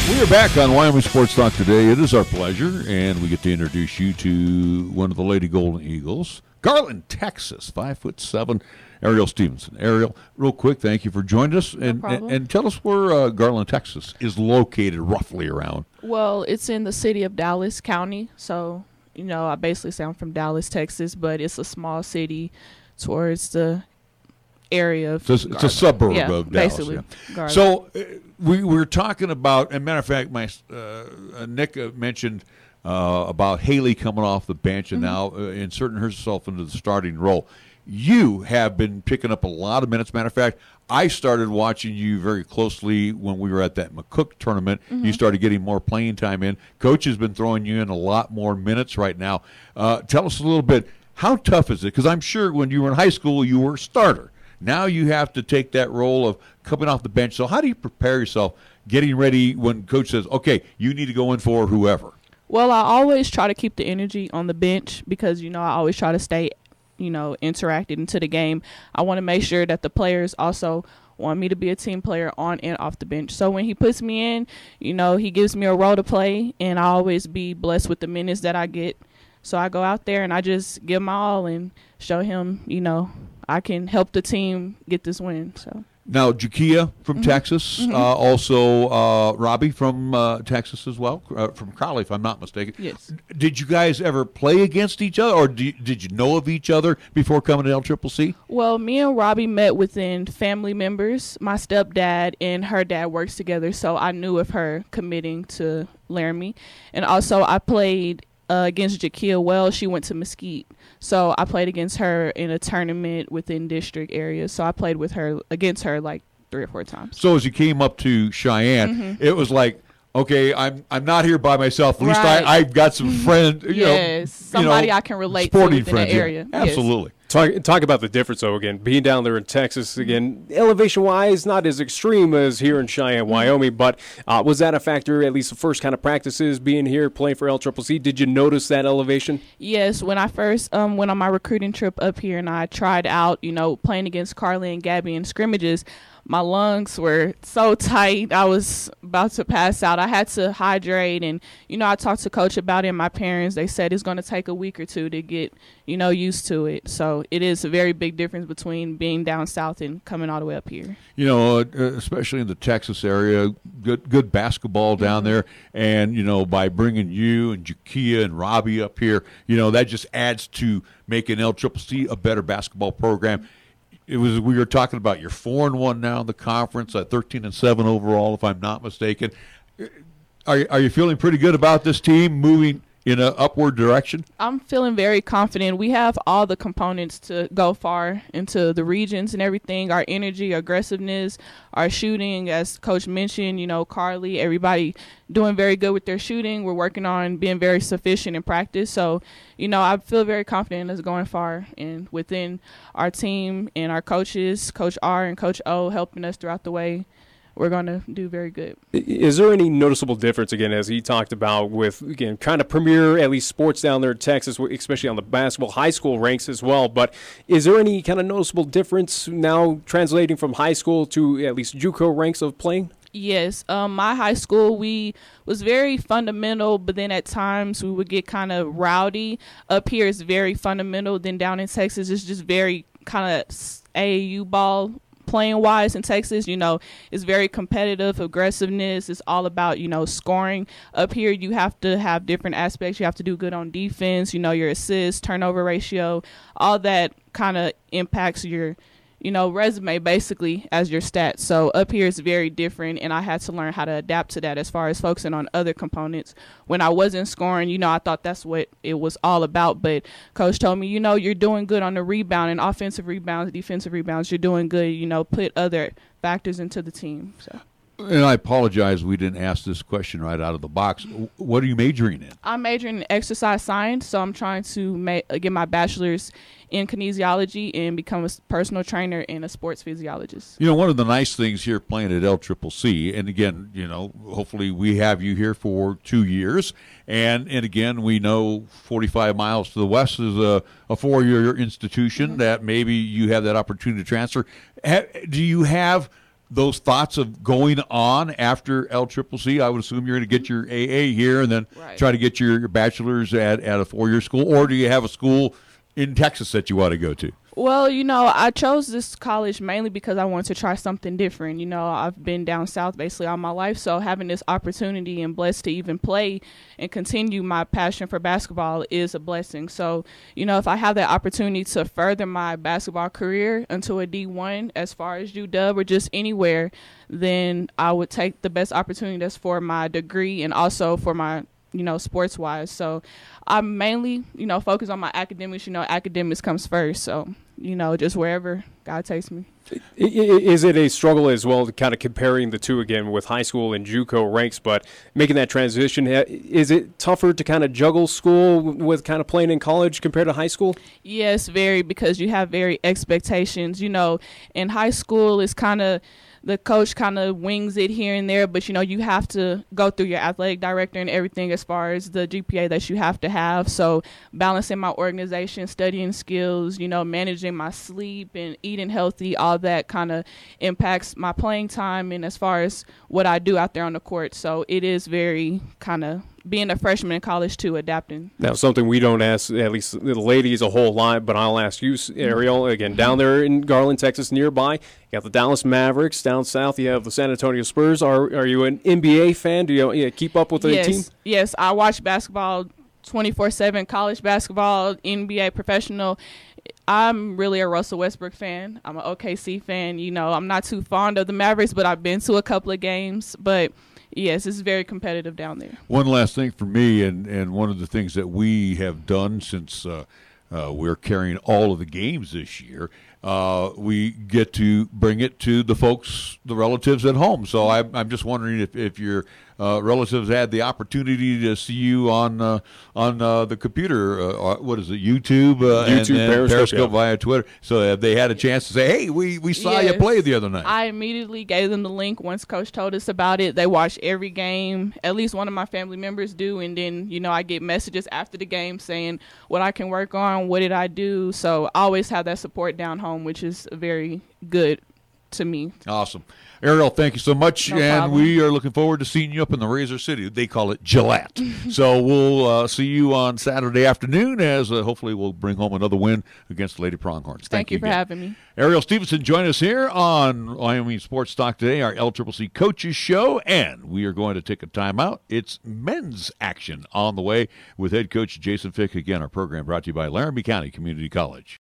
We are back on Wyoming Sports Talk today. It is our pleasure, and we get to introduce you to one of the Lady Golden Eagles, Garland, Texas, 5'7", Ariel Stevenson. Ariel, real quick, thank you for joining us, and tell us where Garland, Texas is located roughly around. Well, it's in the city of Dallas County, so I basically say I'm from Dallas, Texas, but it's a small city towards the area of it's a suburb of Dallas. Basically, yeah. So we were talking about, and matter of fact, Nick mentioned about Haley coming off the bench and now inserting herself into the starting role. You have been picking up a lot of minutes. Matter of fact, I started watching you very closely when we were at that McCook tournament. You started getting more playing time in. Coach has been throwing you in a lot more minutes right now. Tell us a little bit, how tough is it? Because I'm sure when you were in high school, you were a starter. Now you have to take that role of coming off the bench. So how do you prepare yourself getting ready when Coach says, okay, you need to go in for whoever? Well, I always try to keep the energy on the bench because, I always try to stay, interacted into the game. I want to make sure that the players also want me to be a team player on and off the bench. So when he puts me in, he gives me a role to play, and I always be blessed with the minutes that I get. So I go out there and I just give my all and show him, I can help the team get this win. So now, Jakia from Texas, also Robbie from Texas as well, from Crowley, if I'm not mistaken. Yes. Did you guys ever play against each other, or did you know of each other before coming to LCCC? Well, me and Robbie met within family members. My stepdad and her dad works together, so I knew of her committing to Laramie. And also, I played against Jakia Wells. She went to Mesquite. So I played against her in a tournament within district areas. So I played against her like 3 or 4 times. So as you came up to Cheyenne, it was like, okay, I'm not here by myself. At least I've got some friends. Somebody I can relate to within friends, the area. Yeah. Absolutely. Talk about the difference, though, again, being down there in Texas, again, elevation-wise, not as extreme as here in Cheyenne, Wyoming, but was that a factor, at least the first kind of practices, being here, playing for LCCC? Did you notice that elevation? Yes, when I first went on my recruiting trip up here and I tried out, playing against Carly and Gabby in scrimmages, my lungs were so tight, I was about to pass out. I had to hydrate, and, I talked to Coach about it, and my parents, they said it's going to take a week or 2 to get, used to it. So it is a very big difference between being down south and coming all the way up here. Especially in the Texas area, good basketball down there, and, by bringing you and Jakia and Robbie up here, that just adds to making LCCC a better basketball program. We were talking about you're 4-1 now in the conference, 13-7 overall, if I'm not mistaken. Are you feeling pretty good about this team moving in an upward direction? I'm feeling very confident. We have all the components to go far into the regions and everything. Our energy, aggressiveness, our shooting, as Coach mentioned, Carly, everybody doing very good with their shooting. We're working on being very sufficient in practice. So, I feel very confident in us going far, and within our team and our coaches, Coach R and Coach O, helping us throughout the way, we're going to do very good. Is there any noticeable difference, again, as he talked about with, again, trying to premier at least sports down there in Texas, especially on the basketball high school ranks as well, but is there any kind of noticeable difference now translating from high school to at least JUCO ranks of playing? Yes. My high school, we was very fundamental, but then at times we would get kind of rowdy. Up here is very fundamental. Then down in Texas, it's just very kind of AAU ball playing wise in Texas. It's very competitive, aggressiveness. It's all about, scoring. Up here, you have to have different aspects. You have to do good on defense, your assist, turnover ratio, all that kind of impacts your resume basically as your stats. So up here is very different, and I had to learn how to adapt to that as far as focusing on other components. When I wasn't scoring, I thought that's what it was all about, but Coach told me, you're doing good on the rebound and offensive rebounds, defensive rebounds, you're doing good, put other factors into the team. So. And I apologize we didn't ask this question right out of the box. What are you majoring in? I'm majoring in exercise science, so I'm trying to get my bachelor's in kinesiology and become a personal trainer and a sports physiologist. One of the nice things here playing at LCCC, and again, hopefully we have you here for 2 years, and again, we know 45 miles to the west is a 4-year institution that maybe you have that opportunity to transfer. Do you have those thoughts of going on after LCCC? I would assume you're going to get your AA here and then Right. try to get your bachelor's at a 4-year school, or do you have a school in Texas that you want to go to? Well, I chose this college mainly because I wanted to try something different. I've been down south basically all my life, so having this opportunity and blessed to even play and continue my passion for basketball is a blessing. So, if I have that opportunity to further my basketball career into a D1 as far as UW or just anywhere, then I would take the best opportunity that's for my degree and also for my sports wise. So I'm mainly, focused on my academics. Academics comes first. So, just wherever God takes me. Is it a struggle as well, kind of comparing the two again with high school and JUCO ranks, but making that transition? Is it tougher to kind of juggle school with kind of playing in college compared to high school? Yes, very, because you have very expectations. In high school, it's kind of, the coach kind of wings it here and there, but you have to go through your athletic director and everything as far as the GPA that you have to have. So balancing my organization, studying skills, managing my sleep and eating healthy, all that kind of impacts my playing time and as far as what I do out there on the court. So it is very kind of, being a freshman in college too, adapting. Now, something we don't ask, at least the ladies, a whole lot, but I'll ask you, Ariel, again, down there in Garland, Texas, nearby, you got the Dallas Mavericks. Down south, you have the San Antonio Spurs. Are you an NBA fan? Do you keep up with the team? Yes, I watch basketball 24/7, college basketball, NBA, professional. I'm really a Russell Westbrook fan. I'm an OKC fan. I'm not too fond of the Mavericks, but I've been to a couple of games. But yes, it's very competitive down there. One last thing for me, and one of the things that we have done since we're carrying all of the games this year, we get to bring it to the folks, the relatives at home. So I'm just wondering if your relatives had the opportunity to see you on the computer, what is it, YouTube, YouTube, and Periscope yeah. via Twitter. So have they had a chance to say, hey, we saw you Yes. play the other night? I immediately gave them the link once Coach told us about it. They watch every game. At least one of my family members do. And then, I get messages after the game saying what I can work on, what did I do. So I always have that support down home, which is very good to me. Awesome. Ariel, thank you so much. No and problem. we are looking forward to seeing you up in the Razor City. They call it Gillette. So we'll see you on Saturday afternoon as hopefully we'll bring home another win against the Lady Pronghorns. Thank you for again. having me. Ariel Stevenson joined us here on Wyoming Sports Talk today, our LCCC Coaches Show, and we are going to take a timeout. It's men's action on the way with head coach Jason Fick. Again, our program brought to you by Laramie County Community College.